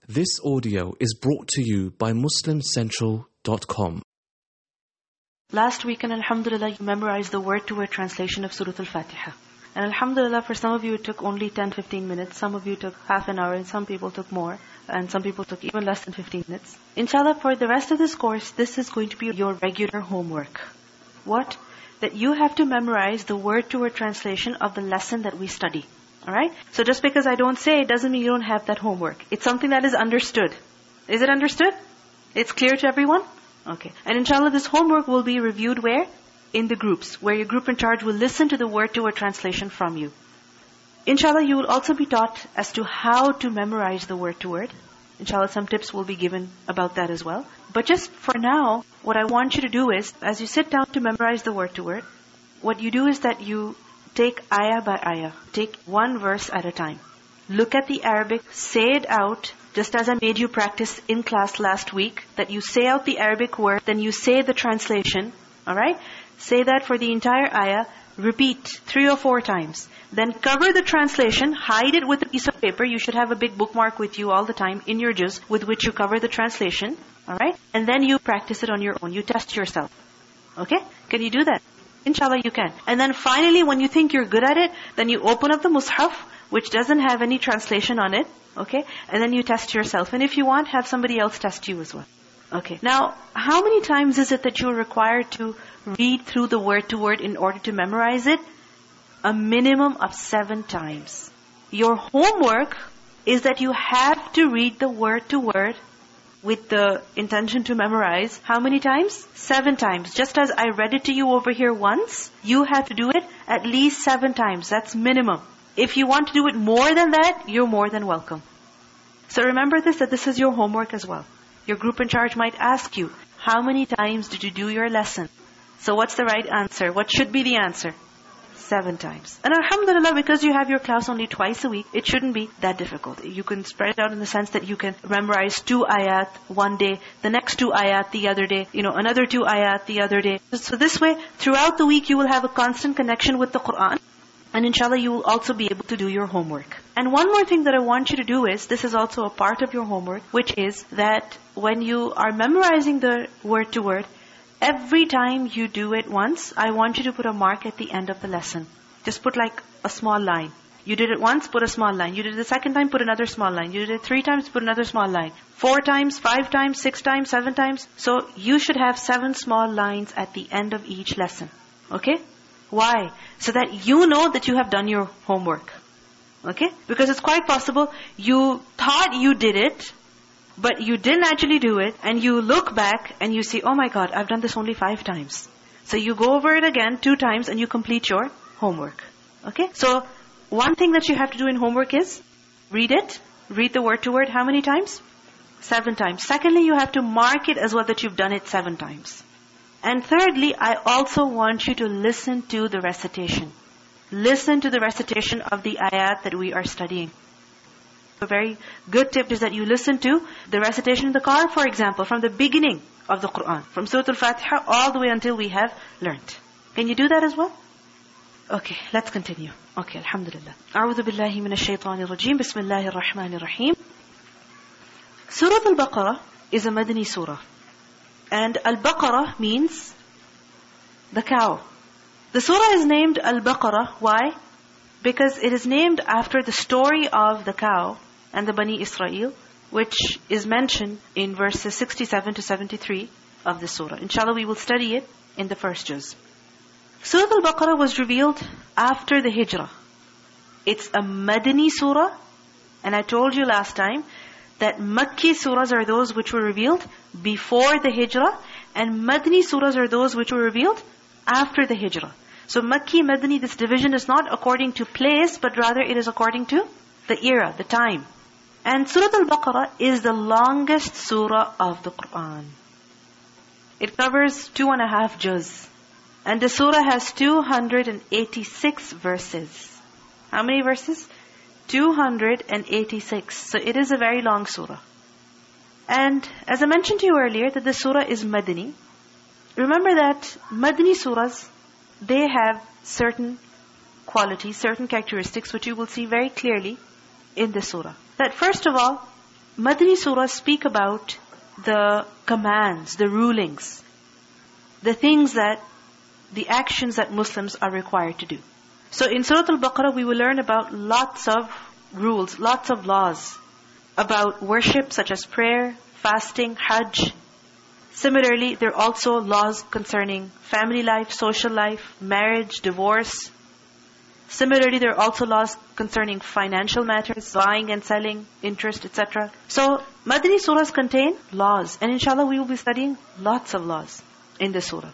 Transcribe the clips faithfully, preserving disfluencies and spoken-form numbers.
This audio is brought to you by Muslim Central dot com. Last weekend, alhamdulillah, you memorized the word-to-word translation of Surah Al-Fatiha. And alhamdulillah, for some of you it took only ten to fifteen minutes, some of you took half an hour, and some people took more, and some people took even less than fifteen minutes. Inshallah, for the rest of this course, this is going to be your regular homework. What? That you have to memorize the word-to-word translation of the lesson that we study. Alright? So just because I don't say it doesn't mean you don't have that homework. It's something that is understood. Is it understood? It's clear to everyone? Okay. And inshallah, this homework will be reviewed where? In the groups, where your group in charge will listen to the word-to-word translation from you. Inshallah, you will also be taught as to how to memorize the word-to-word. Inshallah, some tips will be given about that as well. But just for now, what I want you to do is, as you sit down to memorize the word-to-word, what you do is that you take ayah by ayah. Take one verse at a time. Look at the Arabic, say it out, just as I made you practice in class last week, that you say out the Arabic word, then you say the translation. Alright? Say that for the entire ayah. Repeat three or four times. Then cover the translation, hide it with a piece of paper. You should have a big bookmark with you all the time in your juz with which you cover the translation. Alright? And then you practice it on your own. You test yourself. Okay? Can you do that? Inshallah you can. And then finally, when you think you're good at it, then you open up the Mus'haf, which doesn't have any translation on it. Okay? And then you test yourself. And if you want, have somebody else test you as well. Okay. Now, how many times is it that you're required to read through the word to word in order to memorize it? A minimum of seven times. Your homework is that you have to read the word to word with the intention to memorize. How many times? Seven times. Just as I read it to you over here once, you have to do it at least seven times. That's minimum. If you want to do it more than that, you're more than welcome. So remember this, that this is your homework as well. Your group in charge might ask you, how many times did you do your lesson? So what's the right answer? What should be the answer? Seven times. And alhamdulillah, because you have your class only twice a week, it shouldn't be that difficult. You can spread it out in the sense that you can memorize two ayat one day, the next two ayat the other day, you know, another two ayat the other day. So this way, throughout the week, you will have a constant connection with the Qur'an. And inshallah, you will also be able to do your homework. And one more thing that I want you to do is, this is also a part of your homework, which is that when you are memorizing the word to word, every time you do it once, I want you to put a mark at the end of the lesson. Just put like a small line. You did it once, put a small line. You did it the second time, put another small line. You did it three times, put another small line. Four times, five times, six times, seven times. So you should have seven small lines at the end of each lesson. Okay? Why? So that you know that you have done your homework. Okay? Because it's quite possible you thought you did it, but you didn't actually do it, and you look back and you see, oh my God, I've done this only five times. So you go over it again two times and you complete your homework. Okay? So one thing that you have to do in homework is read it. Read the word to word. How many times? Seven times. Secondly, you have to mark it as well that you've done it seven times. And thirdly, I also want you to listen to the recitation. Listen to the recitation of the ayat that we are studying. A very good tip is that you listen to the recitation in the car, for example, from the beginning of the Qur'an, from Surah Al-Fatiha all the way until we have learnt. Can you do that as well? Okay, let's continue. Okay, alhamdulillah. A'udhu billahi minash shaitanir rajim. Bismillahir rahmanir rahim. Surah Al-Baqarah is a Madani surah. And Al-Baqarah means the cow. The surah is named Al-Baqarah. Why? Because it is named after the story of the cow and the Bani Israel, which is mentioned in verses sixty-seven to seventy-three of the surah. Inshallah, we will study it in the first juz. Surah Al-Baqarah was revealed after the Hijrah. It's a Madani surah. And I told you last time that Makki surahs are those which were revealed before the Hijrah, and Madani surahs are those which were revealed after the Hijrah. So Makki, Madani, this division is not according to place, but rather it is according to the era, the time. And Surah Al-Baqarah is the longest surah of the Qur'an. It covers two and a half juz. And the surah has two hundred eighty-six verses. How many verses? two hundred eighty-six. So it is a very long surah. And as I mentioned to you earlier, that the surah is Madani. Remember that Madani surahs, they have certain qualities, certain characteristics, which you will see very clearly in this surah. That first of all, Madani surahs speak about the commands, the rulings, the things that, the actions that Muslims are required to do. So in Surah Al-Baqarah, we will learn about lots of rules, lots of laws about worship such as prayer, fasting, hajj. Similarly, there are also laws concerning family life, social life, marriage, divorce. Similarly, there are also laws concerning financial matters, buying and selling, interest, et cetera. So, Madani surahs contain laws. And inshallah, we will be studying lots of laws in this surah.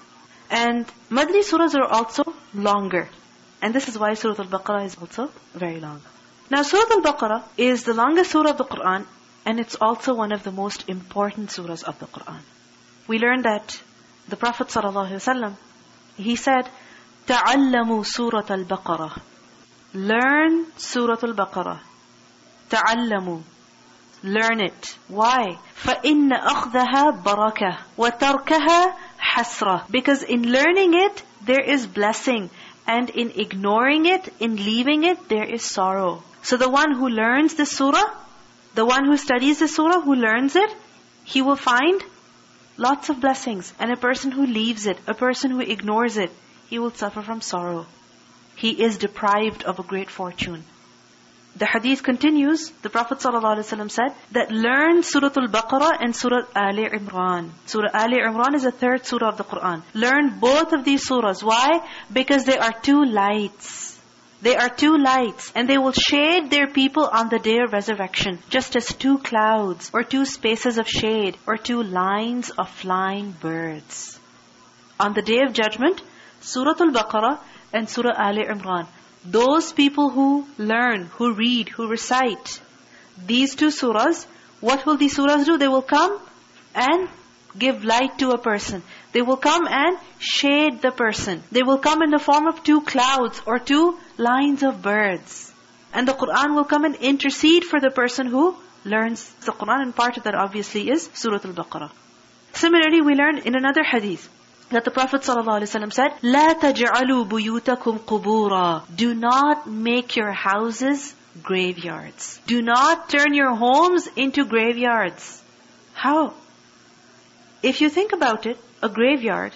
And Madani surahs are also longer. And this is why Surah Al-Baqarah is also very long. Now, Surah Al-Baqarah is the longest surah of the Qur'an, and it's also one of the most important surahs of the Qur'an. We learned that the Prophet ﷺ, he said, تَعَلَّمُوا سُورَةَ الْبَقَرَةِ. Learn Surah Al-Baqarah. تَعَلَّمُوا. Learn it. Why? فَإِنَّ أَخْذَهَا بَرَكَةٌ وَتَرْكَهَا حَسْرَةٌ. Because in learning it, there is blessing. And in ignoring it, in leaving it, there is sorrow. So the one who learns the surah, the one who studies the surah, who learns it, he will find lots of blessings. And a person who leaves it, a person who ignores it, he will suffer from sorrow. He is deprived of a great fortune. The hadith continues, the Prophet ﷺ said, that learn Surah Al-Baqarah and Surah Ali Imran. Surah Ali Imran is the third surah of the Qur'an. Learn both of these surahs. Why? Because they are two lights. They are two lights, and they will shade their people on the day of resurrection, just as two clouds, or two spaces of shade, or two lines of flying birds. On the day of judgment, Surah Al-Baqarah and Surah Ali Imran. Those people who learn, who read, who recite these two surahs, what will these surahs do? They will come and give light to a person. They will come and shade the person. They will come in the form of two clouds or two lines of birds. And the Qur'an will come and intercede for the person who learns the Qur'an. And part of that obviously is Surah Al-Baqarah. Similarly, we learn in another hadith that the Prophet ﷺ said, لا تجعلوا بيوتكم قبورا. Do not make your houses graveyards. Do not turn your homes into graveyards. How? If you think about it, a graveyard,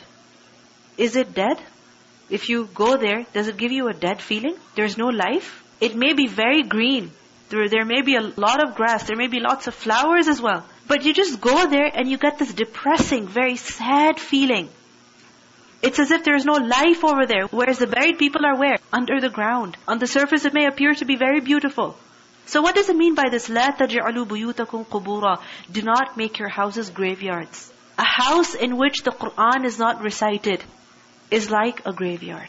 is it dead? If you go there, does it give you a dead feeling? There's no life? It may be very green. There, there may be a lot of grass. There may be lots of flowers as well. But you just go there and you get this depressing, very sad feeling. It's as if there is no life over there. Whereas the buried people are where? Under the ground. On the surface it may appear to be very beautiful. So what does it mean by this? لا تجعلوا بيوتكم قبورا. Do not make your houses graveyards. A house in which the Qur'an is not recited is like a graveyard.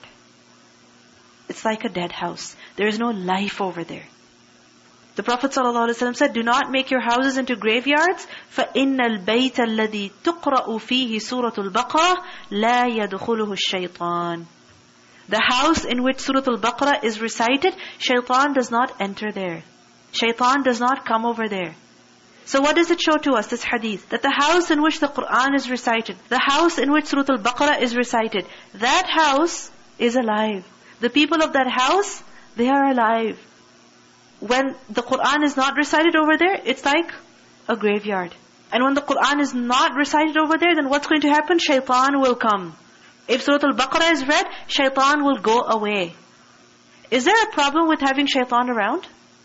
It's like a dead house. There is no life over there. The Prophet ﷺ said, do not make your houses into graveyards. فَإِنَّ الْبَيْتَ الَّذِي تُقْرَأُ فِيهِ سُورَةُ الْبَقَرَةِ لَا يَدْخُلُهُ الشَّيْطَانِ. The house in which Surah Al-Baqarah is recited, shaitan does not enter there. Shaitan does not come over there. So what does it show to us, this hadith? That the house in which the Qur'an is recited, the house in which Surah Al-Baqarah is recited, that house is alive. The people of that house, they are alive. When the Qur'an is not recited over there, it's like a graveyard. And when the Qur'an is not recited over there, then what's going to happen? Shaitan will come. If Surah Al-Baqarah is read, shaitan will go away. Is there a problem with having shaitan around?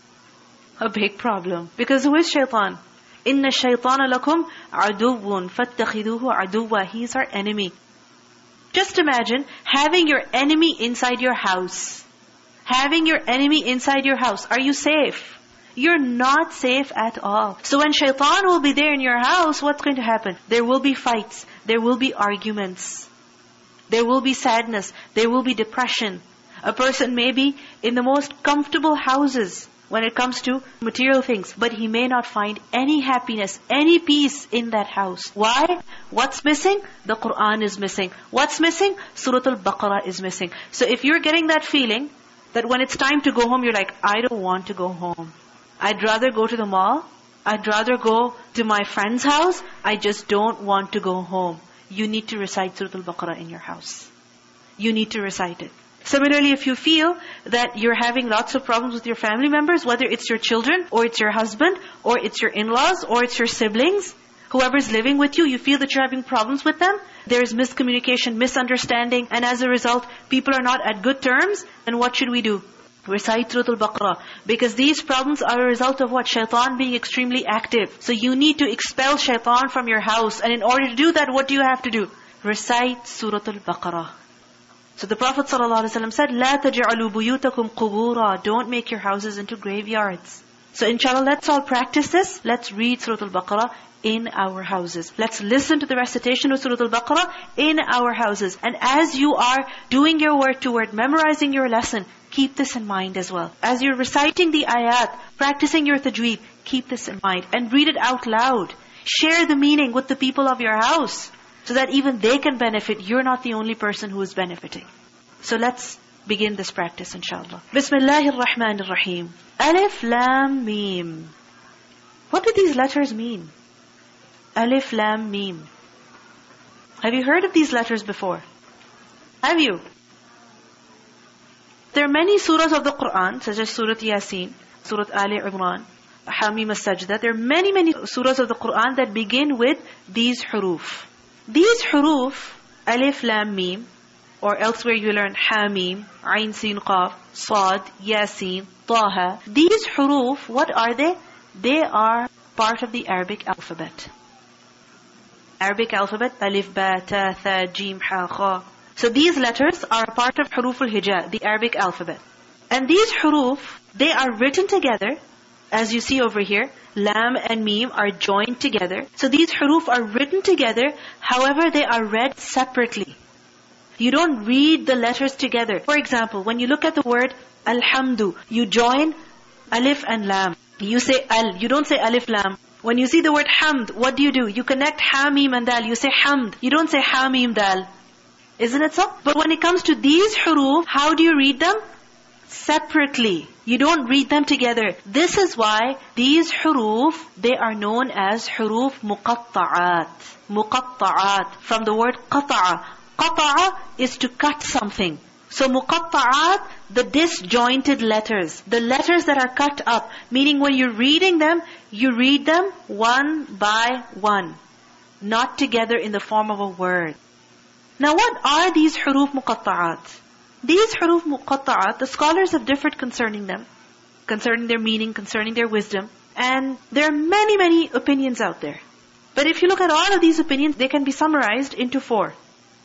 A big problem. Because who is shaitan? إِنَّ الشَّيْطَانَ لَكُمْ عَدُوٌ فَاتَّخِذُوهُ عَدُوًّا. He is our enemy. Just imagine having your enemy inside your house. Having your enemy inside your house. Are you safe? You're not safe at all. So when shaitan will be there in your house, what's going to happen? There will be fights. There will be arguments. There will be sadness. There will be depression. A person may be in the most comfortable houses when it comes to material things, but he may not find any happiness, any peace in that house. Why? What's missing? The Qur'an is missing. What's missing? Surah Al-Baqarah is missing. So if you're getting that feeling, that when it's time to go home, you're like, I don't want to go home. I'd rather go to the mall. I'd rather go to my friend's house. I just don't want to go home. You need to recite Surah Al-Baqarah in your house. You need to recite it. Similarly, if you feel that you're having lots of problems with your family members, whether it's your children, or it's your husband, or it's your in-laws, or it's your siblings, whoever's living with you, you feel that you're having problems with them, there's miscommunication, misunderstanding, and as a result, people are not at good terms, then what should we do? Recite Surah Al-Baqarah. Because these problems are a result of what? Shaitan being extremely active. So you need to expel shaitan from your house. And in order to do that, what do you have to do? Recite Surah Al-Baqarah. So the Prophet ﷺ said, لَا تَجْعَلُوا بُيُوتَكُمْ قُبُورًا. Don't make your houses into graveyards. So inshallah, let's all practice this. Let's read Surah Al-Baqarah in our houses. Let's listen to the recitation of Surah Al-Baqarah in our houses. And as you are doing your word to word, memorizing your lesson, keep this in mind as well. As you're reciting the ayat, practicing your tajweed, keep this in mind. And read it out loud. Share the meaning with the people of your house, so that even they can benefit. You're not the only person who is benefiting. So let's begin this practice, inshallah. Bismillahir Rahmanir Rahim. Alif Lam Mim. What do these letters mean? Alif Lam Mim. Have you heard of these letters before? Have you? There are many surahs of the Qur'an, such as Surah Yasin, Surah Ali Imran, Hamim As-Sajda. There are many, many surahs of the Qur'an that begin with these huruf. These huruf, Alif Lam Mim, or elsewhere you learn Hamim, Ain Sin Qaf, Sad, Yasin, Taha. These huruf, what are they? They are part of the Arabic alphabet. Arabic alphabet, Alif, Ba, Ta, Tha, Jim, Ha, Kha. So these letters are part of huruf al-hija, the Arabic alphabet. And these huruf, they are written together, as you see over here. Lam and Mim are joined together. So these huruf are written together, however they are read separately. You don't read the letters together. For example, when you look at the word Alhamdu, you join Alif and Lam. You say Al, you don't say Alif Lam. When you see the word Hamd, what do you do? You connect Ha, Mim and Dal. You say Hamd. You don't say Ha, Mim, Dal. Isn't it so? But when it comes to these huruf, how do you read them? Separately. You don't read them together. This is why these huruf, they are known as huruf muqatta'at. Muqatta'at. From the word qata'a. Qata'a is to cut something. So muqatta'at, the disjointed letters. The letters that are cut up. Meaning when you're reading them, you read them one by one. Not together in the form of a word. Now what are these huruf muqatta'at? These huruf muqatta'at, the scholars have differed concerning them, concerning their meaning, concerning their wisdom. And there are many, many opinions out there. But if you look at all of these opinions, they can be summarized into four.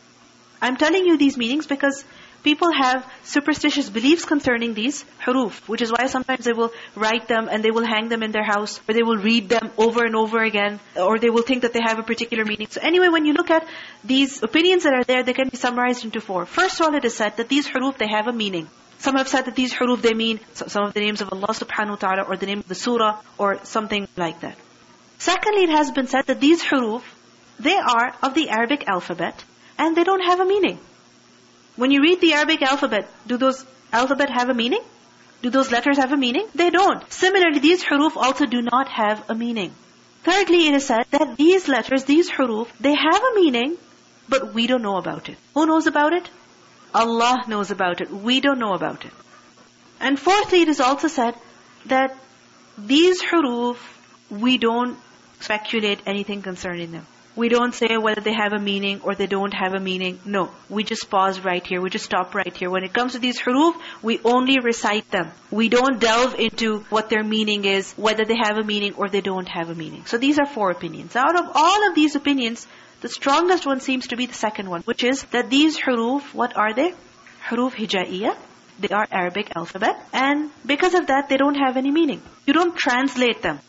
I'm telling you these meanings because people have superstitious beliefs concerning these huruf, which is why sometimes they will write them and they will hang them in their house, or they will read them over and over again, or they will think that they have a particular meaning. So anyway, when you look at these opinions that are there, they can be summarized into four. First of all, it is said that these huruf, they have a meaning. Some have said that these huruf, they mean some of the names of Allah subhanahu wa ta'ala, or the name of the surah, or something like that. Secondly, it has been said that these huruf, they are of the Arabic alphabet, and they don't have a meaning. When you read the Arabic alphabet, do those alphabet have a meaning? Do those letters have a meaning? They don't. Similarly, these huruf also do not have a meaning. Thirdly, it is said that these letters, these huruf, they have a meaning, but we don't know about it. Who knows about it? Allah knows about it. We don't know about it. And fourthly, it is also said that these huruf, we don't speculate anything concerning them. We don't say whether they have a meaning or they don't have a meaning. No, we just pause right here. We just stop right here. When it comes to these huruf, we only recite them. We don't delve into what their meaning is, whether they have a meaning or they don't have a meaning. So these are four opinions. Out of all of these opinions, the strongest one seems to be the second one, which is that these huruf, what are they? Huruf hijaiyah. They are Arabic alphabet. And because of that, they don't have any meaning. You don't translate them.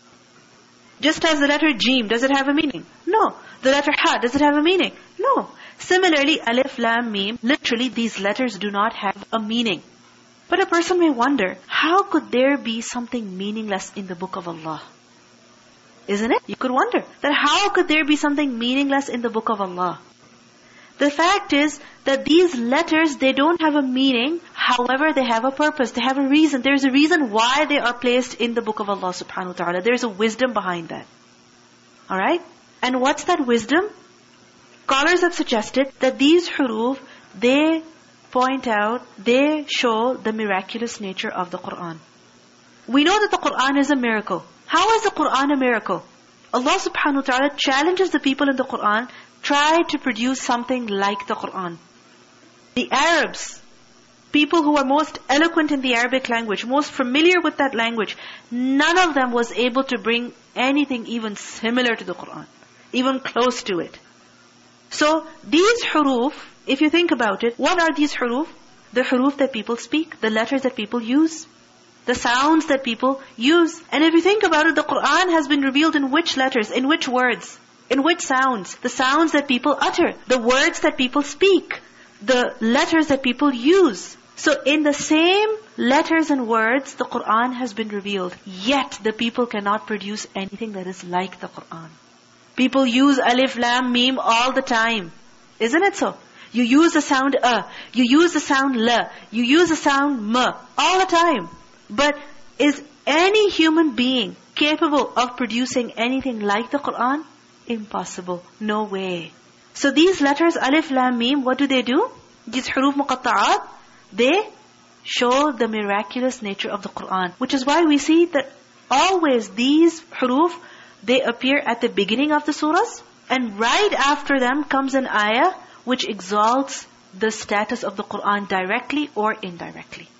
Just as the letter Jim, does it have a meaning? No. The letter Ha, does it have a meaning? No. Similarly, Alif, Lam, Mim, literally these letters do not have a meaning. But a person may wonder, how could there be something meaningless in the book of Allah? Isn't it? You could wonder, that how could there be something meaningless in the book of Allah? The fact is that these letters, they don't have a meaning. However, they have a purpose. They have a reason. There's a reason why they are placed in the book of Allah subhanahu wa ta'ala. There's a wisdom behind that. Alright? And what's that wisdom? Scholars have suggested that these huruf, they point out, they show the miraculous nature of the Qur'an. We know that the Qur'an is a miracle. How is the Qur'an a miracle? Allah subhanahu wa ta'ala challenges the people in the Qur'an, try to produce something like the Qur'an. The Arabs, people who are most eloquent in the Arabic language, most familiar with that language, none of them was able to bring anything even similar to the Qur'an, even close to it. So these huruf, if you think about it, what are these huruf? The huruf that people speak, the letters that people use, the sounds that people use. And if you think about it, the Qur'an has been revealed in which letters, in which words, in which sounds? The sounds that people utter, the words that people speak, the letters that people use. So in the same letters and words, the Qur'an has been revealed. Yet the people cannot produce anything that is like the Qur'an. People use alif, lam, mim all the time. Isn't it so? You use the sound a, you use the sound la, you use the sound ma, all the time. But is any human being capable of producing anything like the Qur'an? Impossible. No way. So these letters, alif, lam, mim, what do they do? These huruf muqatta'at, they show the miraculous nature of the Qur'an. Which is why we see that always these huruf, they appear at the beginning of the surahs. And right after them comes an ayah which exalts the status of the Qur'an directly or indirectly.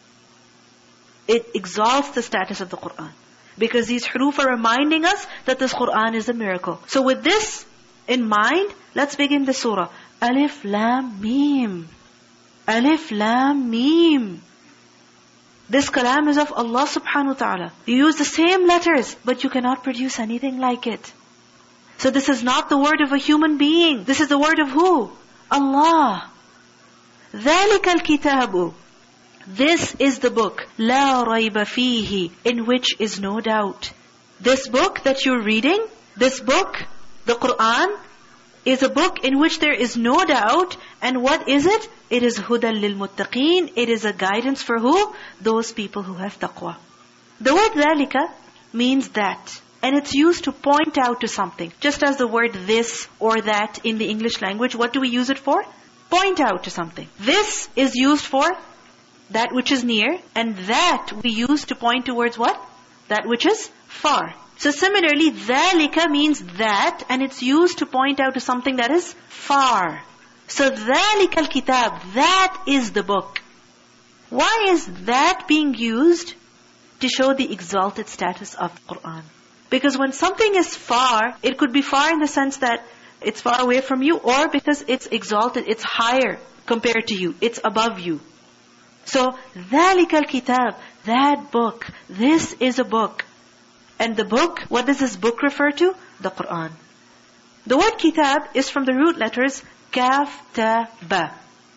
It exalts the status of the Qur'an. Because these huruf are reminding us that this Qur'an is a miracle. So with this in mind, let's begin the surah. Alif, Lam, Mim. Alif, Lam, Mim. This kalam is of Allah subhanahu wa ta'ala. You use the same letters, but you cannot produce anything like it. So this is not the word of a human being. This is the word of who? Allah. ذَلِكَ الْكِتَابُ. This is the book. لَا رَيْبَ فِيهِ. In which is no doubt. This book that you're reading, this book, the Qur'an, is a book in which there is no doubt. And what is it? It is هُدًى لِلْمُتَّقِينَ. It is a guidance for who? Those people who have taqwa. The word ذَلِكَ means that. And it's used to point out to something. Just as the word this or that in the English language, what do we use it for? Point out to something. This is used for that which is near. And that we use to point towards what? That which is far. So similarly, ذَلِكَ means that. And it's used to point out to something that is far. So ذَلِكَ الْكِتَابِ. That is the book. Why is that being used? To show the exalted status of the Qur'an. Because when something is far, it could be far in the sense that it's far away from you, or because it's exalted, it's higher compared to you, it's above you. So, ذَلِكَ الْكِتَابِ. That book, this is a book. And the book, what does this book refer to? The Qur'an. The word kitab is from the root letters kaf, ta, ba.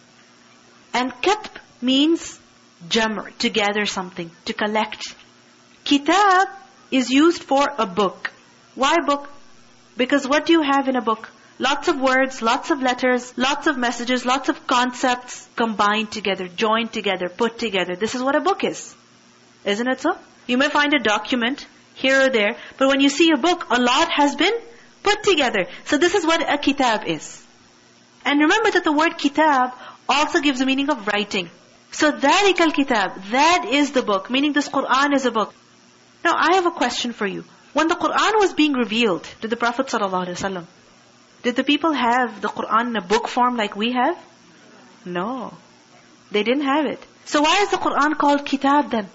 And katb means jam', to gather something, to collect. Kitab is used for a book. Why book? Because what do you have in a book? Lots of words, lots of letters, lots of messages, lots of concepts combined together, joined together, put together. This is what a book is. Isn't it so? You may find a document here or there, but when you see a book, a lot has been put together. So this is what a kitab is. And remember that the word kitab also gives the meaning of writing. So ذَلِكَ الْكِتَابِ. That is the book, meaning this Qur'an is a book. Now, I have a question for you. When the Qur'an was being revealed to the Prophet ﷺ, did the people have the Qur'an in a book form like we have? No. They didn't have it. So why is the Qur'an called kitab then?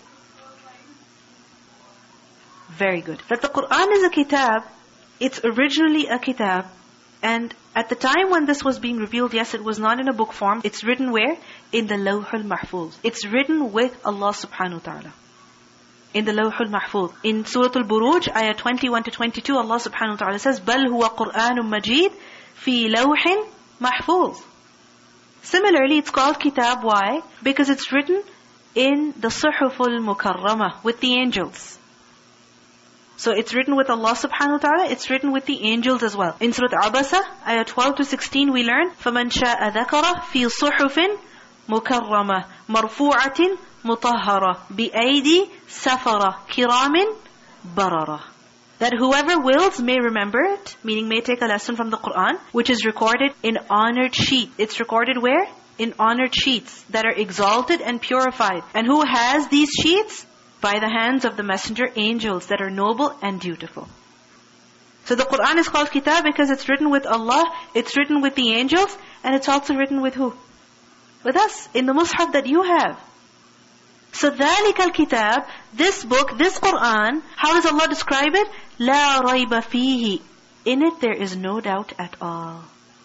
Very good. That the Qur'an is a kitab, it's originally a kitab. And at the time when this was being revealed, yes, it was not in a book form. It's written where? In the Lawhul Mahfuz. It's written with Allah subhanahu wa ta'ala. In the Lawhul Mahfuz. In Surah Al-Buruj, ayah twenty-one to twenty-two, Allah subhanahu wa ta'ala says, بَلْ هُوَ قُرْآنٌ مَجِيدٌ فِي لَوْحٍ مَحْفُوظ. Similarly, it's called kitab. Why? Because it's written in the Suhuful Mukarramah, with the angels. So it's written with Allah subhanahu wa ta'ala, it's written with the angels as well. In Surah Abasa, ayah twelve to sixteen, we learn, فَمَنْ شَاءَ ذَكَرَ فِي صُحُفٍ مُكَرَّمَةٍ مَرْفُوعَةٍ مُطَهَّرَةٍ بِأَيْدِي سَفَرَةٍ كِرَامٍ بَرَرَةٍ. That whoever wills may remember it, meaning may take a lesson from the Qur'an, which is recorded in honored sheet. It's recorded where? in honored sheets that are exalted and purified. And who has these sheets? By the hands of the messenger angels that are noble and dutiful. So the Qur'an is called kitab because it's written with Allah, it's written with the angels, and it's also written with who? With us, in the mushaf that you have. So ذَلِكَ الْكِتَابِ, this book, this Qur'an, how does Allah describe it? لَا رَيْبَ فِيهِ. In it there is no doubt at all.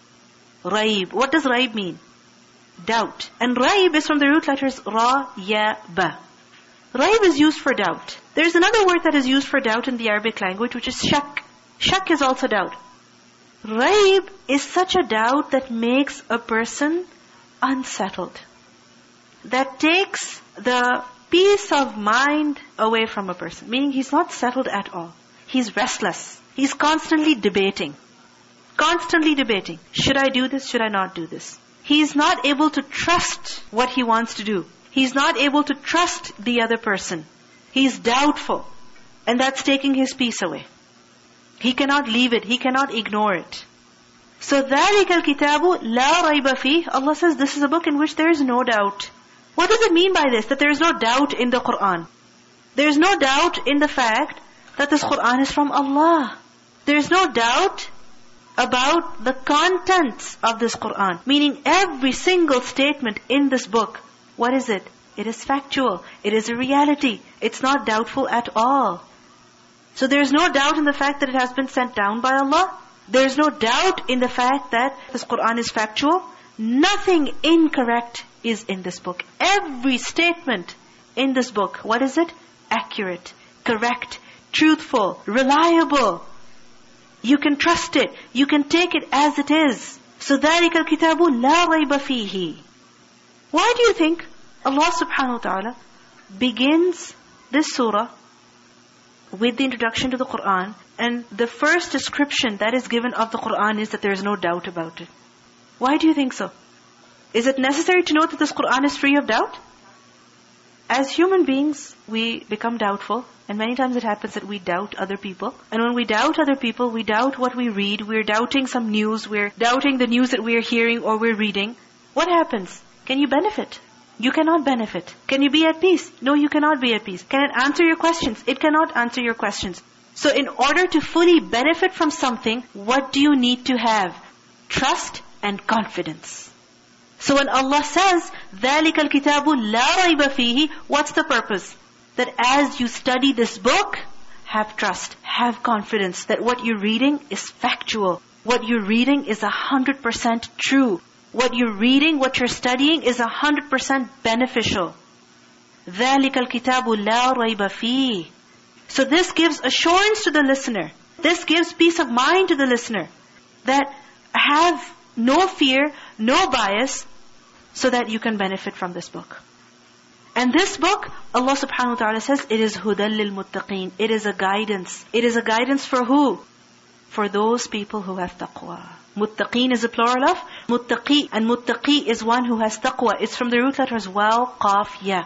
Raib. What does raib mean? Doubt. And raib is from the root letters ra, ya, ba. Raib is used for doubt. There's another word that is used for doubt in the Arabic language, which is shak. Shak is also doubt. Raib is such a doubt that makes a person unsettled. That takes the peace of mind away from a person. Meaning he's not settled at all. He's restless. He's constantly debating. Constantly debating. Should I do this? Should I not do this? He's not able to trust what he wants to do. He's not able to trust the other person. He's doubtful. And that's taking his peace away. He cannot leave it. He cannot ignore it. So ذَلِكَ الْكِتَابُ لَا رَيْبَ فِيهِ. Allah says this is a book in which there is no doubt. What does it mean by this? That there is no doubt in the Qur'an. There is no doubt in the fact that this Qur'an is from Allah. There is no doubt about the contents of this Qur'an. Meaning every single statement in this book, what is it? It is factual. It is a reality. It's not doubtful at all. So there is no doubt in the fact that it has been sent down by Allah. There is no doubt in the fact that this Qur'an is factual. Nothing incorrect is in this book. Every statement in this book, what is it? Accurate, correct, truthful, reliable. You can trust it. You can take it as it is. So ذَلِكَ الْكِتَابُ لَا رَيْبَ فِيهِ. Why do you think Allah subhanahu wa ta'ala begins this surah with the introduction to the Qur'an, and the first description that is given of the Qur'an is that there is no doubt about it? Why do you think so? Is it necessary to note that this Qur'an is free of doubt? As human beings, we become doubtful. And many times it happens that we doubt other people. And when we doubt other people, we doubt what we read. We're doubting some news. We're doubting the news that we're hearing or we're reading. What happens? Can you benefit? You cannot benefit. Can you be at peace? No, you cannot be at peace. Can it answer your questions? It cannot answer your questions. So in order to fully benefit from something, what do you need to have? Trust and confidence. So when Allah says, ذَلِكَ الْكِتَابُ لَا رَيْبَ فِيهِ, what's the purpose? That as you study this book, have trust, have confidence that what you're reading is factual. What you're reading is a hundred percent true. What you're reading, what you're studying is a hundred percent beneficial. ذَلِكَ الْكِتَابُ لَا رَيْبَ فِيهِ. So this gives assurance to the listener. This gives peace of mind to the listener. That have no fear, no bias, so that you can benefit from this book. And this book, Allah subhanahu wa ta'ala says, it is هُدًى لِلْمُتَّقِينَ. It is a guidance. It is a guidance for who? For those people who have taqwa. Muttaqeen is a plural of muttaqi. And muttaqi is one who has taqwa. It's from the root letters waw, qaf, ya.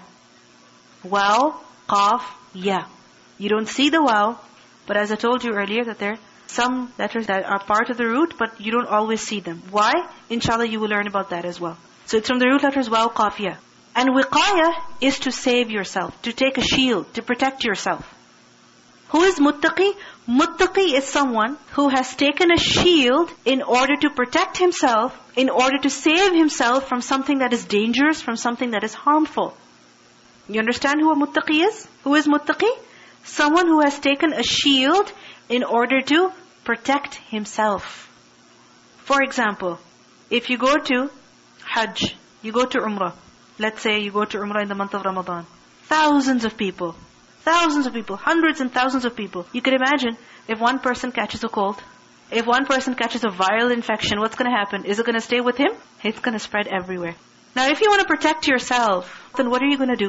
Waw, qaf, ya. You don't see the waw, but as I told you earlier that there are some letters that are part of the root, but you don't always see them. Why? Inshallah you will learn about that as well. So it's from the root letters waw, qaf, ya. And wiqaya is to save yourself, to take a shield, to protect yourself. Who is muttaqi? Muttaqi is someone who has taken a shield in order to protect himself, in order to save himself from something that is dangerous, from something that is harmful. You understand who a muttaqi is? Who is muttaqi? Someone who has taken a shield in order to protect himself. For example, if you go to Hajj, you go to Umrah. Let's say you go to Umrah in the month of Ramadan. Thousands of people. Thousands of people. Hundreds and thousands of people. You can imagine if one person catches a cold, if one person catches a viral infection, what's going to happen? Is it going to stay with him? It's going to spread everywhere. Now if you want to protect yourself, then what are you going to do?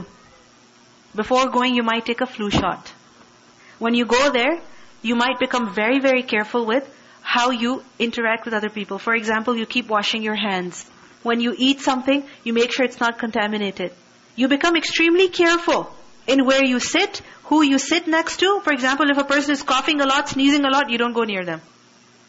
Before going, you might take a flu shot. When you go there, you might become very, very careful with how you interact with other people. For example, you keep washing your hands. When you eat something, you make sure it's not contaminated. You become extremely careful in where you sit, who you sit next to. For example, if a person is coughing a lot, sneezing a lot, you don't go near them.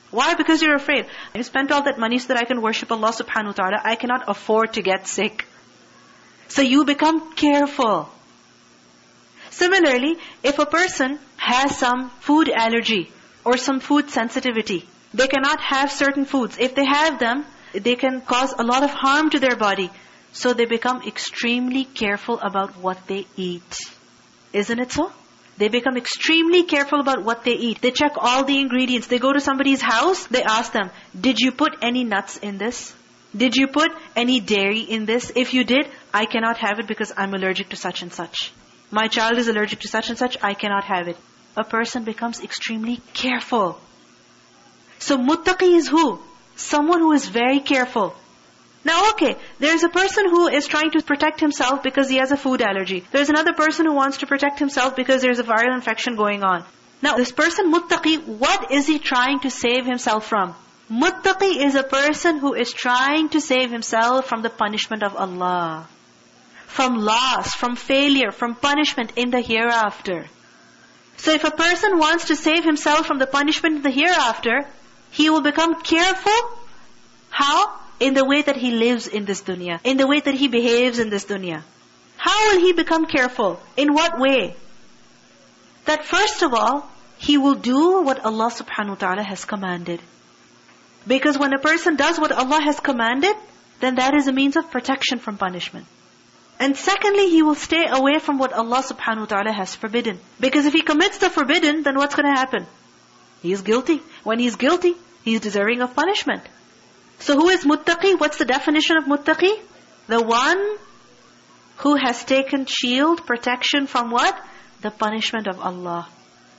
Why? Because you're afraid. I spent all that money so that I can worship Allah subhanahu wa ta'ala. I cannot afford to get sick. So you become careful. Similarly, if a person has some food allergy or some food sensitivity, they cannot have certain foods. If they have them, they can cause a lot of harm to their body. So they become extremely careful about what they eat. Isn't it so? They become extremely careful about what they eat. They check all the ingredients. They go to somebody's house, they ask them, did you put any nuts in this? Did you put any dairy in this? If you did, I cannot have it because I'm allergic to such and such. My child is allergic to such and such, I cannot have it. A person becomes extremely careful. So muttaqi is who? Someone who is very careful. Now okay, there's a person who is trying to protect himself because he has a food allergy. There's another person who wants to protect himself because there's a viral infection going on. Now this person muttaqi, what is he trying to save himself from? Muttaqi is a person who is trying to save himself from the punishment of Allah. From loss, from failure, from punishment in the hereafter. So if a person wants to save himself from the punishment in the hereafter, he will become careful. How? In the way that he lives in this dunya. In the way that he behaves in this dunya. How will he become careful? In what way? That first of all, he will do what Allah subhanahu wa ta'ala has commanded. Because when a person does what Allah has commanded, then that is a means of protection from punishment. And secondly, he will stay away from what Allah subhanahu wa ta'ala has forbidden. Because if he commits the forbidden, then what's going to happen? He is guilty. When he is guilty, he is deserving of punishment. So who is muttaqi? What's the definition of muttaqi? The one who has taken shield, protection from what? The punishment of Allah.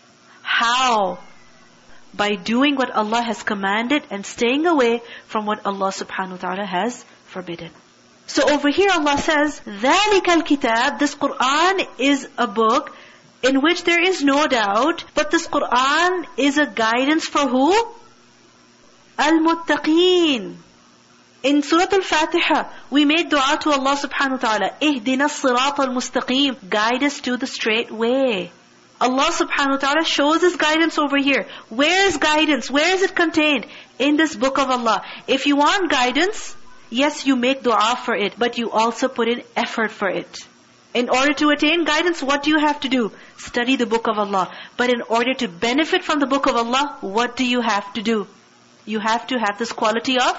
How? By doing what Allah has commanded and staying away from what Allah subhanahu wa ta'ala has forbidden. So over here Allah says, ذَلِكَ الْكِتَابِ, this Qur'an is a book in which there is no doubt, but this Qur'an is a guidance for who? Al-Muttaqeen. In Surah Al-Fatiha, we made dua to Allah subhanahu wa ta'ala, اهْدِنَا الصِّرَاطَ الْمُسْتَقِيمِ, guide us to the straight way. Allah subhanahu wa ta'ala shows His guidance over here. Where is guidance? Where is it contained? In this book of Allah. If you want guidance, yes, you make dua for it, but you also put in effort for it. In order to attain guidance, what do you have to do? Study the book of Allah. But in order to benefit from the book of Allah, what do you have to do? You have to have this quality of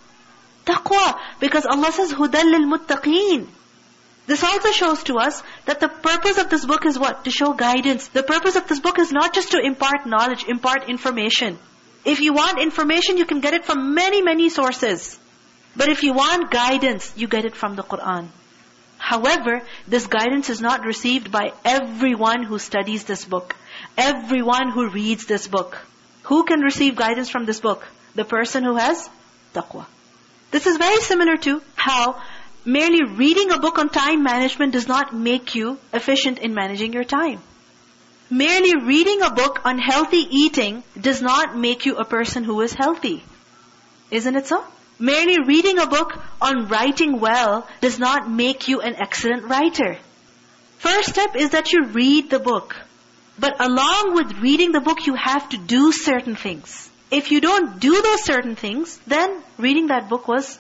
taqwa. Because Allah says, هُدًى لِلْمُتَّقِينَ. This also shows to us that the purpose of this book is what? To show guidance. The purpose of this book is not just to impart knowledge, impart information. If you want information, you can get it from many, many sources. But if you want guidance, you get it from the Qur'an. However, this guidance is not received by everyone who studies this book. Everyone who reads this book. Who can receive guidance from this book? The person who has taqwa. This is very similar to how merely reading a book on time management does not make you efficient in managing your time. Merely reading a book on healthy eating does not make you a person who is healthy. Isn't it so? Merely reading a book on writing well does not make you an excellent writer. First step is that you read the book. But along with reading the book, you have to do certain things. If you don't do those certain things, then reading that book was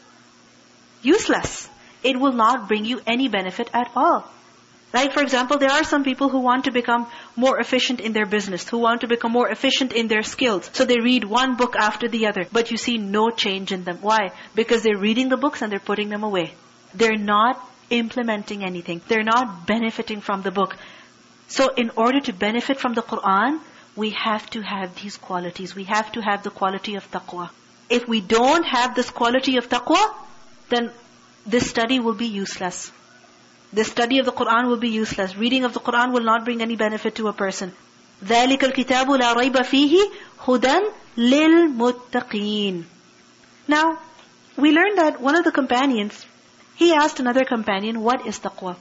useless. It will not bring you any benefit at all. Like for example, there are some people who want to become more efficient in their business, who want to become more efficient in their skills. So they read one book after the other, but you see no change in them. Why? Because they're reading the books and they're putting them away. They're not implementing anything. They're not benefiting from the book. So in order to benefit from the Qur'an, we have to have these qualities. We have to have the quality of taqwa. If we don't have this quality of taqwa, then this study will be useless. The study of the Qur'an will be useless. Reading of the Qur'an will not bring any benefit to a person. ذَلِكَ الْكِتَابُ لَا رَيْبَ فِيهِ هُدًى لِلْمُتَّقِينَ. Now, we learned that one of the companions, he asked another companion, what is taqwa?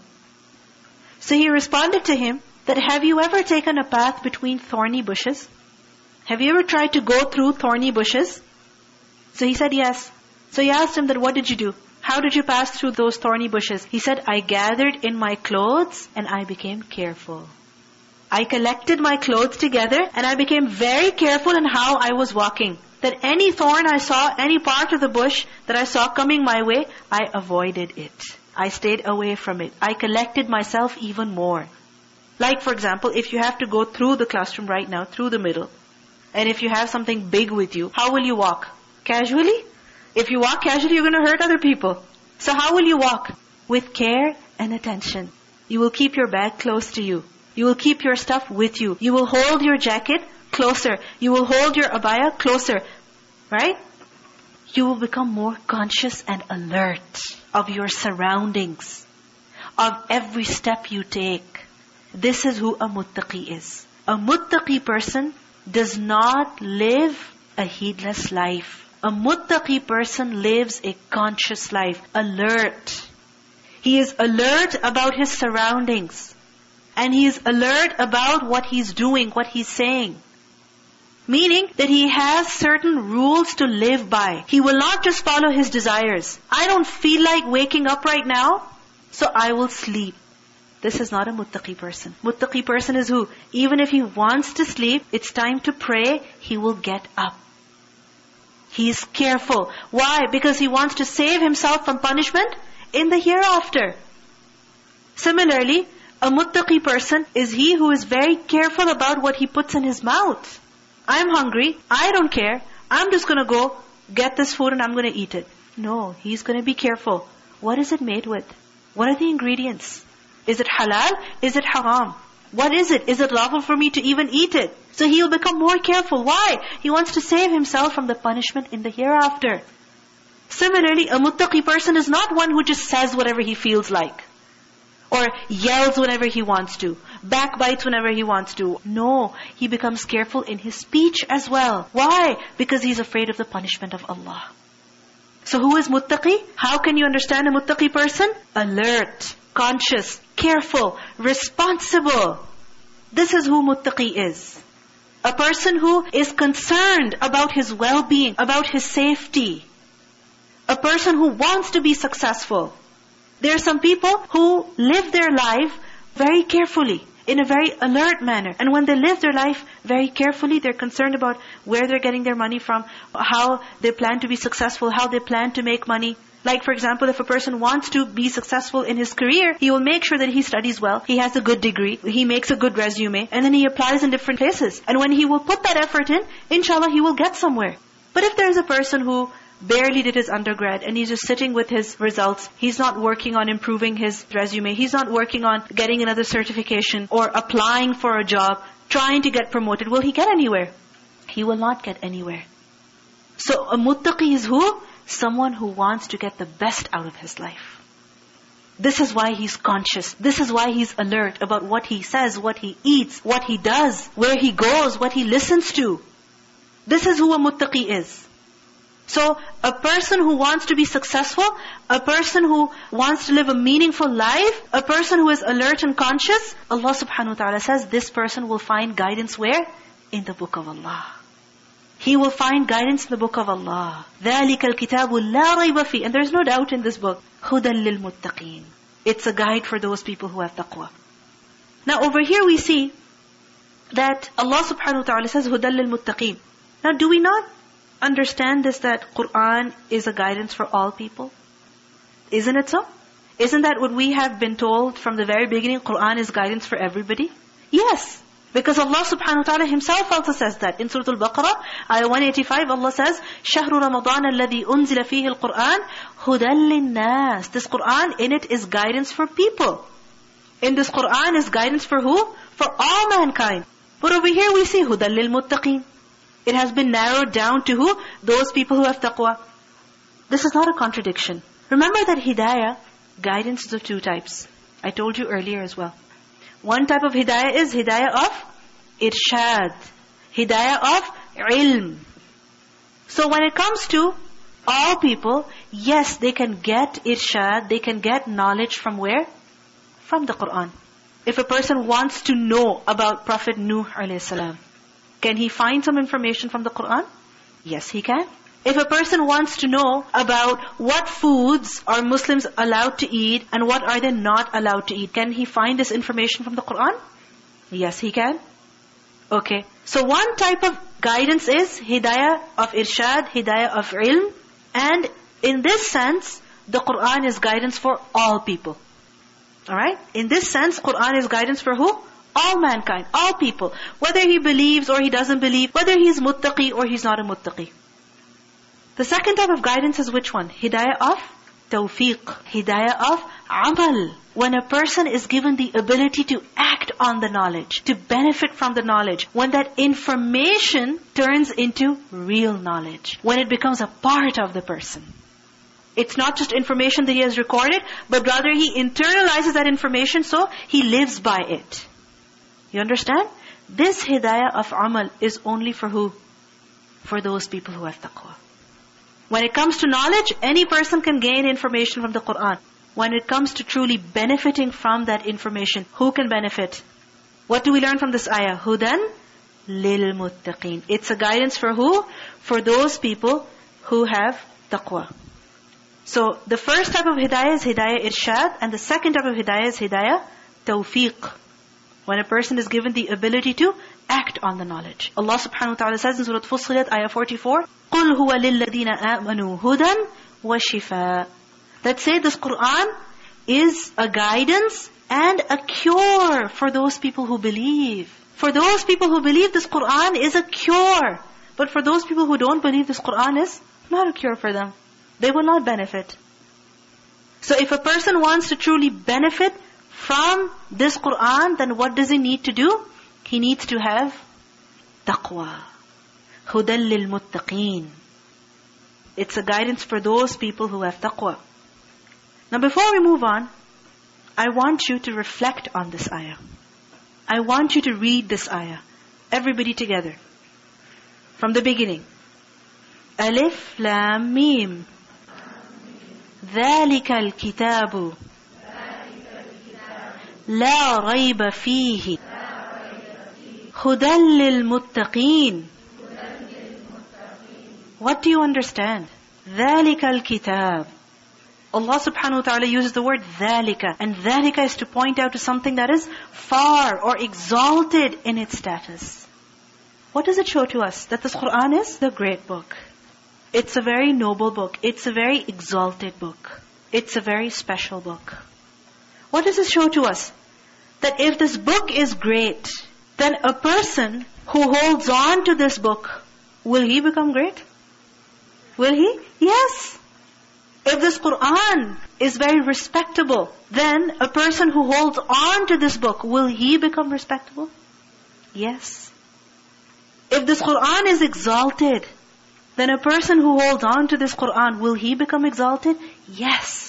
So he responded to him that, have you ever taken a path between thorny bushes? Have you ever tried to go through thorny bushes? So he said, yes. So he asked him that, what did you do? How did you pass through those thorny bushes? He said, I gathered in my clothes and I became careful. I collected my clothes together and I became very careful in how I was walking. that any thorn I saw, any part of the bush that I saw coming my way, I avoided it. I stayed away from it. I collected myself even more. Like for example, if you have to go through the classroom right now, through the middle, and if you have something big with you, how will you walk? Casually? If you walk casually, you're going to hurt other people. So how will you walk? With care and attention. You will keep your bag close to you. You will keep your stuff with you. You will hold your jacket closer. You will hold your abaya closer. Right? You will become more conscious and alert of your surroundings, of every step you take. This is who a muttaqi is. A muttaqi person does not live a heedless life. A muttaqi person lives a conscious life, alert. He is alert about his surroundings. And he is alert about what he's doing, what he's saying. Meaning that he has certain rules to live by. He will not just follow his desires. I don't feel like waking up right now, so I will sleep. This is not a muttaqi person. Muttaqi person is who? Even if he wants to sleep, it's time to pray, he will get up. He is careful. Why? Because he wants to save himself from punishment in the hereafter. Similarly, a muttaqi person is he who is very careful about what he puts in his mouth. I'm hungry, I don't care, I'm just going to go get this food and I'm going to eat it. No, he's going to be careful. What is it made with? What are the ingredients? Is it halal? Is it haram? What is it? Is it lawful for me to even eat it? So he will become more careful. Why? He wants to save himself from the punishment in the hereafter. Similarly, a muttaqi person is not one who just says whatever he feels like, or yells whenever he wants to, backbites whenever he wants to. No, he becomes careful in his speech as well. Why? Because he's afraid of the punishment of Allah. So who is muttaqi? How can you understand a muttaqi person? Alert, conscious, careful, responsible. This is who muttaqi is. A person who is concerned about his well-being, about his safety. A person who wants to be successful. There are some people who live their life very carefully, in a very alert manner. And when they live their life very carefully, they're concerned about where they're getting their money from, how they plan to be successful, how they plan to make money. Like for example, if a person wants to be successful in his career, he will make sure that he studies well, he has a good degree, he makes a good resume, and then he applies in different places. And when he will put that effort in, inshallah he will get somewhere. But if there is a person who barely did his undergrad and he's just sitting with his results, he's not working on improving his resume, he's not working on getting another certification or applying for a job, trying to get promoted, will he get anywhere? He will not get anywhere. So a muttaqi is who? Someone who wants to get the best out of his life. This is why he's conscious. This is why he's alert about what he says, what he eats, what he does, where he goes, what he listens to. This is who a muttaqi is. So, a person who wants to be successful, a person who wants to live a meaningful life, a person who is alert and conscious, Allah subhanahu wa ta'ala says, this person will find guidance where? In the book of Allah. He will find guidance in the book of Allah. ذَلِكَ الْكِتَابُ لَا رَيْبَ فِيهِ. And there's no doubt in this book. هُدًى لِلْمُتَّقِينَ. It's a guide for those people who have taqwa. Now over here we see that Allah subhanahu wa ta'ala says, هُدًى لِلْمُتَّقِينَ. Now do we not understand this, that Qur'an is a guidance for all people? Isn't it so? Isn't that what we have been told from the very beginning? Qur'an is guidance for everybody? Yes. Because Allah subhanahu wa ta'ala Himself also says that. In Surah Al-Baqarah, ayah one eighty-five, Allah says, شَهْرُ رَمَضَانَ الَّذِي أُنزِلَ فِيهِ الْقُرْآنِ هُدًى لِلنَّاسِ. This Qur'an, in it is guidance for people. In this Qur'an is guidance for who? For all mankind. But over here we see هُدًى لِلْمُتَّقِينَ. It has been narrowed down to who? Those people who have taqwa. This is not a contradiction. Remember that hidayah, guidance is of two types. I told you earlier as well. One type of hidayah is hidayah of irshad. Hidayah of ilm. So when it comes to all people, yes, they can get irshad, they can get knowledge from where? From the Qur'an. If a person wants to know about Prophet Nuh alayhi salam, can he find some information from the Qur'an? Yes, he can. If a person wants to know about what foods are Muslims allowed to eat and what are they not allowed to eat, can he find this information from the Qur'an? Yes, he can. Okay. So one type of guidance is hidayah of irshad, hidayah of ilm. And in this sense, the Qur'an is guidance for all people. Alright? In this sense, Qur'an is guidance for who? All mankind, all people. Whether he believes or he doesn't believe, whether he's muttaqi or he's not a muttaqi. The second type of guidance is which one? Hidayah of tawfiq. Hidayah of amal. When a person is given the ability to act on the knowledge, to benefit from the knowledge, when that information turns into real knowledge, when it becomes a part of the person. It's not just information that he has recorded, but rather he internalizes that information, so he lives by it. You understand? This hidayah of amal is only for who? For those people who have taqwa. When it comes to knowledge, any person can gain information from the Qur'an. When it comes to truly benefiting from that information, who can benefit? What do we learn from this ayah? Hudan lil muttaqin. It's a guidance for who? For those people who have taqwa. So the first type of hidayah is hidayah irshad, and the second type of hidayah is hidayah tawfiq. When a person is given the ability to act on the knowledge. Allah subhanahu wa ta'ala says in Surah Fussilat, ayah forty-four, قُلْ هُوَ لِلَّذِينَ آمَنُوا هُدًى وَشِفَاءً. Let's say this Qur'an is a guidance and a cure for those people who believe. For those people who believe, this Qur'an is a cure. But for those people who don't believe, this Qur'an is not a cure for them. They will not benefit. So if a person wants to truly benefit from this Qur'an, then what does he need to do? He needs to have taqwa. هُدًى لِلْمُتَّقِينَ. It's a guidance for those people who have taqwa. Now before we move on, I want you to reflect on this ayah. I want you to read this ayah. Everybody together. From the beginning. Alif Lam Mim. ذَلِكَ الْكِتَابُ لَا رَيْبَ فِيهِ هُدًى لِلْمُتَّقِينَ. What do you understand? ذَلِكَ الْكِتَابُ. Allah subhanahu wa ta'ala uses the word ذَلِكَ. And ذَلِكَ is to point out to something that is far or exalted in its status. What does it show to us? That this Qur'an is the great book. It's a very noble book. It's a very exalted book. It's a very special book. What does this show to us? That if this book is great, then a person who holds on to this book, will he become great? Will he? Yes. If this Qur'an is very respectable, then a person who holds on to this book, will he become respectable? Yes. If this Qur'an is exalted, then a person who holds on to this Qur'an, will he become exalted? Yes.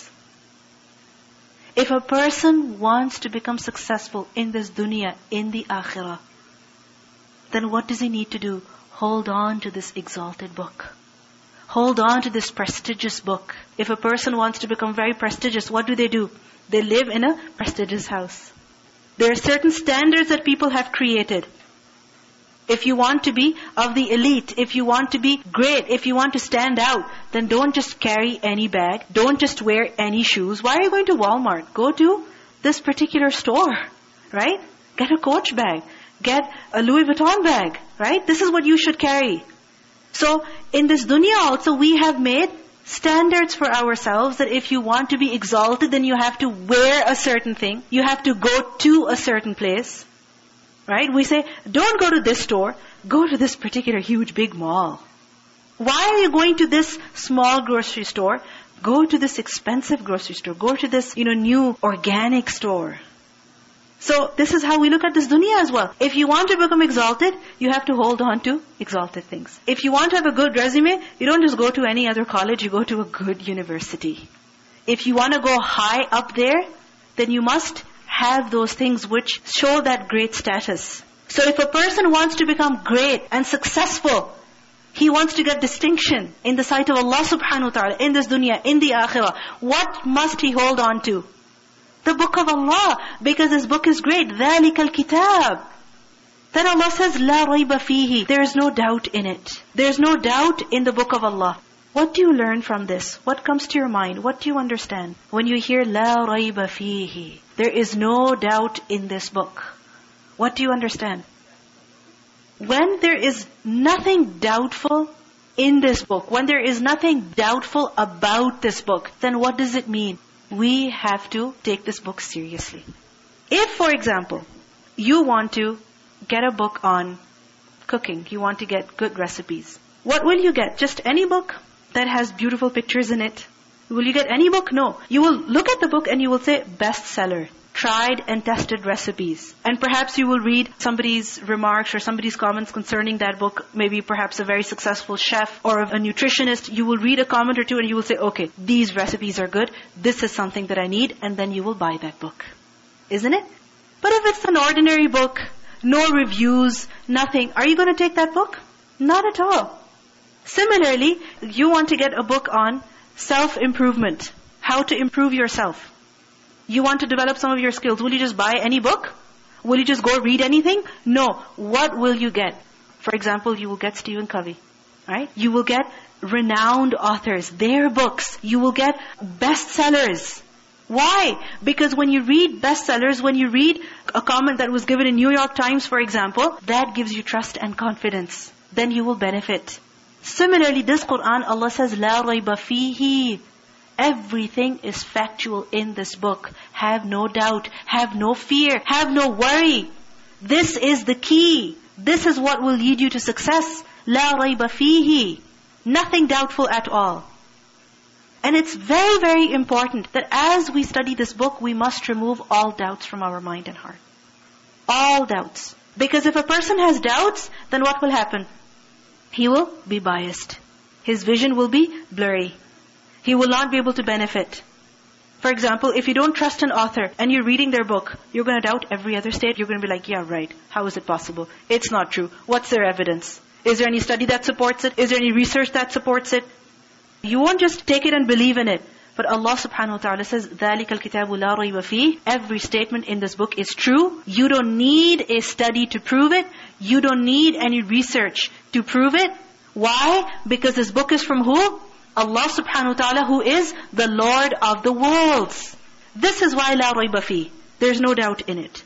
If a person wants to become successful in this dunya, in the akhirah, then what does he need to do? Hold on to this exalted book. Hold on to this prestigious book. If a person wants to become very prestigious, what do they do? They live in a prestigious house. There are certain standards that people have created. If you want to be of the elite, if you want to be great, if you want to stand out, then don't just carry any bag. Don't just wear any shoes. Why are you going to Walmart? Go to this particular store, right? Get a Coach bag. Get a Louis Vuitton bag, right? This is what you should carry. So, in this dunya also, we have made standards for ourselves that if you want to be exalted, then you have to wear a certain thing. You have to go to a certain place. Right? We say, don't go to this store, go to this particular huge big mall. Why are you going to this small grocery store? Go to this expensive grocery store. Go to this, you know, new organic store. So this is how we look at this dunya as well. If you want to become exalted, you have to hold on to exalted things. If you want to have a good resume, you don't just go to any other college, you go to a good university. If you want to go high up there, then you must have those things which show that great status. So if a person wants to become great and successful, he wants to get distinction in the sight of Allah subhanahu wa ta'ala, in this dunya, in the akhirah, what must he hold on to? The book of Allah, because this book is great. ذَلِكَ الْكِتَابِ. Then Allah says, لَا رَيْبَ فِيهِ. There is no doubt in it. There is no doubt in the book of Allah. What do you learn from this? What comes to your mind? What do you understand? When you hear لَا رَيْبَ فِيهِ, there is no doubt in this book. What do you understand? when there is nothing doubtful in this book, when there is nothing doubtful about this book, then what does it mean? We have to take this book seriously. If, for example, you want to get a book on cooking, you want to get good recipes, what will you get? Just any book that has beautiful pictures in it? Will you get any book? No. You will look at the book and you will say, bestseller, tried and tested recipes. And perhaps you will read somebody's remarks or somebody's comments concerning that book, maybe perhaps a very successful chef or a nutritionist. You will read a comment or two and you will say, okay, these recipes are good, this is something that I need, and then you will buy that book. Isn't it? But if it's an ordinary book, no reviews, nothing, are you going to take that book? Not at all. Similarly, you want to get a book on self-improvement, how to improve yourself. You want to develop some of your skills. Will you just buy any book? Will you just go read anything? No. What will you get? For example, you will get Stephen Covey, right? You will get renowned authors, their books. You will get bestsellers. Why? Because when you read bestsellers, when you read a comment that was given in New York Times, for example, that gives you trust and confidence. Then you will benefit. Similarly, this Qur'an, Allah says, لَا رَيْبَ فِيهِ. Everything is factual in this book. Have no doubt. Have no fear. Have no worry. This is the key. This is what will lead you to success. لَا رَيْبَ فِيهِ. Nothing doubtful at all. And it's very, very important that as we study this book, we must remove all doubts from our mind and heart. All doubts. Because if a person has doubts, then what will happen? He will be biased. His vision will be blurry. He will not be able to benefit. For example, if you don't trust an author and you're reading their book, you're going to doubt every other state. You're going to be like, yeah, right. How is it possible? It's not true. What's their evidence? Is there any study that supports it? Is there any research that supports it? You won't just take it and believe in it. But Allah subhanahu wa ta'ala says, ذَلِكَ الْكِتَابُ لَا رَيْبَ فِيهِ. Every statement in this book is true. You don't need a study to prove it. You don't need any research to prove it. Why? Because this book is from who? Allah subhanahu wa ta'ala, who is the Lord of the worlds. This is why لَا رَيْبَ فِيهِ. There's no doubt in it.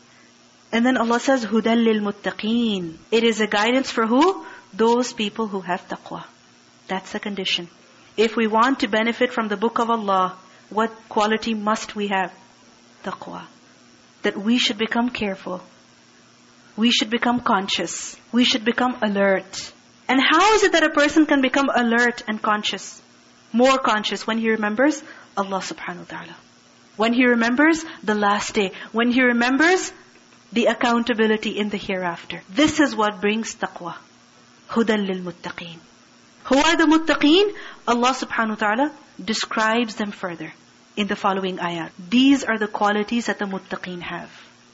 And then Allah says, هُدًى لِلْمُتَّقِينَ. It is a guidance for who? Those people who have taqwa. That's the condition. If we want to benefit from the book of Allah, what quality must we have? Taqwa. That we should become careful. We should become conscious. We should become alert. And how is it that a person can become alert and conscious? More conscious when he remembers Allah subhanahu wa ta'ala. When he remembers the last day. When he remembers the accountability in the hereafter. This is what brings taqwa. هُدًى لِلْمُتَّقِينَ. Who are the muttaqeen? Allah subhanahu wa ta'ala describes them further in the following ayat. These are the qualities that the muttaqeen have.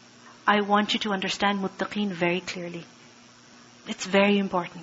I want you to understand muttaqeen very clearly. It's very important.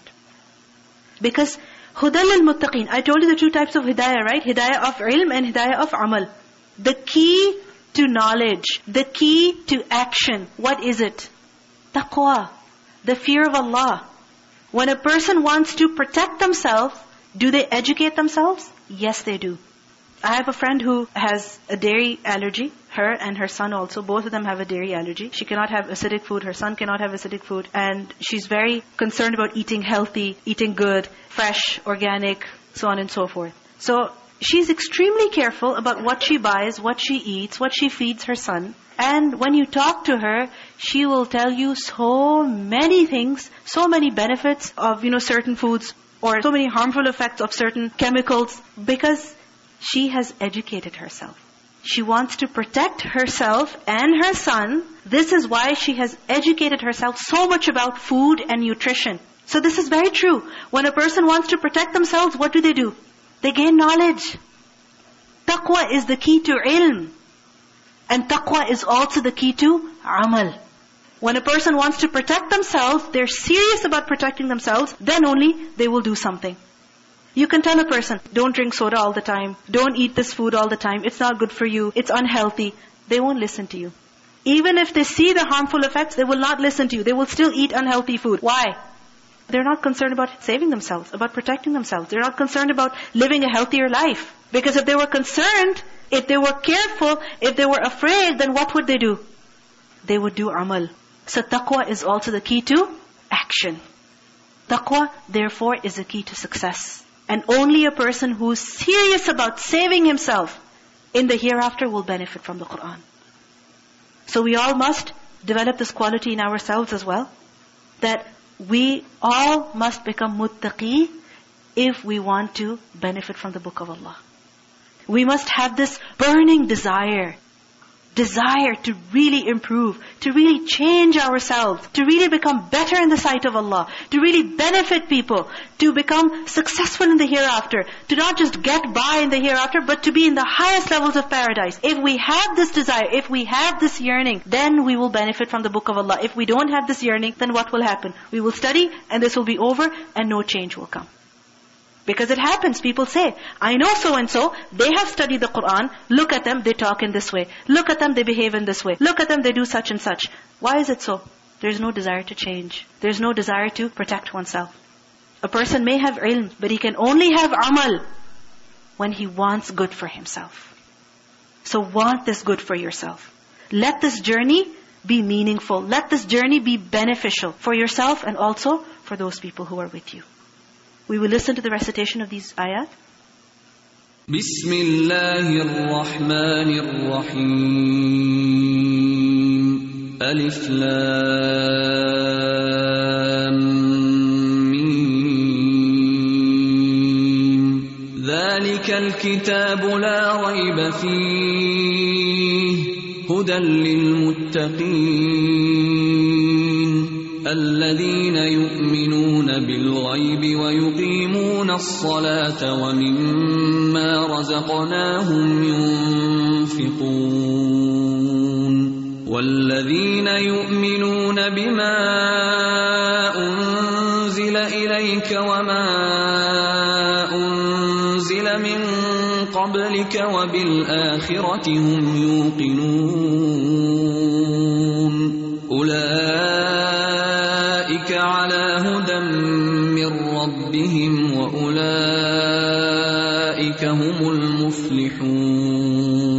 Because هُدًى لِلْمُتَّقِينَ, I told you the two types of hidayah, right? Hidayah of ilm and hidayah of amal. The key to knowledge, the key to action, what is it? Taqwa, the fear of Allah. When a person wants to protect themselves, do they educate themselves? Yes, they do. I have a friend who has a dairy allergy. Her and her son also, both of them have a dairy allergy. She cannot have acidic food. Her son cannot have acidic food. And she's very concerned about eating healthy, eating good, fresh, organic, so on and so forth. So she's extremely careful about what she buys, what she eats, what she feeds her son. And when you talk to her, she will tell you so many things, so many benefits of, you know, certain foods, or so many harmful effects of certain chemicals, because she has educated herself. She wants to protect herself and her son. This is why she has educated herself so much about food and nutrition. So this is very true. When a person wants to protect themselves, what do they do? They gain knowledge. Taqwa is the key to ilm. And taqwa is also the key to amal. When a person wants to protect themselves, they're serious about protecting themselves, then only they will do something. You can tell a person, don't drink soda all the time. Don't eat this food all the time. It's not good for you. It's unhealthy. They won't listen to you. Even if they see the harmful effects, they will not listen to you. They will still eat unhealthy food. Why? They're not concerned about saving themselves, about protecting themselves. They're not concerned about living a healthier life. Because if they were concerned, if they were careful, if they were afraid, then what would they do? They would do amal. So taqwa is also the key to action. Taqwa, therefore, is the key to success. And only a person who is serious about saving himself in the hereafter will benefit from the Qur'an. So we all must develop this quality in ourselves as well, that we all must become muttaqi if we want to benefit from the Book of Allah. We must have this burning desire, desire to really improve, to really change ourselves, to really become better in the sight of Allah, to really benefit people, to become successful in the hereafter, to not just get by in the hereafter, but to be in the highest levels of paradise. If we have this desire, if we have this yearning, then we will benefit from the Book of Allah. If we don't have this yearning, then what will happen? We will study and this will be over and no change will come. Because it happens, people say, I know so-and-so, they have studied the Qur'an, look at them, they talk in this way. Look at them, they behave in this way. Look at them, they do such and such. Why is it so? There's no desire to change. There's no desire to protect oneself. A person may have ilm, but he can only have amal when he wants good for himself. So want this good for yourself. Let this journey be meaningful. Let this journey be beneficial for yourself and also for those people who are with you. We will listen to the recitation of these ayat. Bismillahirrahmanirrahim. Alif Lam Mim. Dhalika al-kitabu la rayba fihi hudan lil-muttaqin. الذين يؤمنون بالغيب ويقيمون الصلاة ومما رزقناهم ينفقون والذين يؤمنون بما أنزل إليك وما أنزل من قبلك وبالآخرة هم يوقنون أولئك على هدى من ربهم وأولئك هم المفلحون.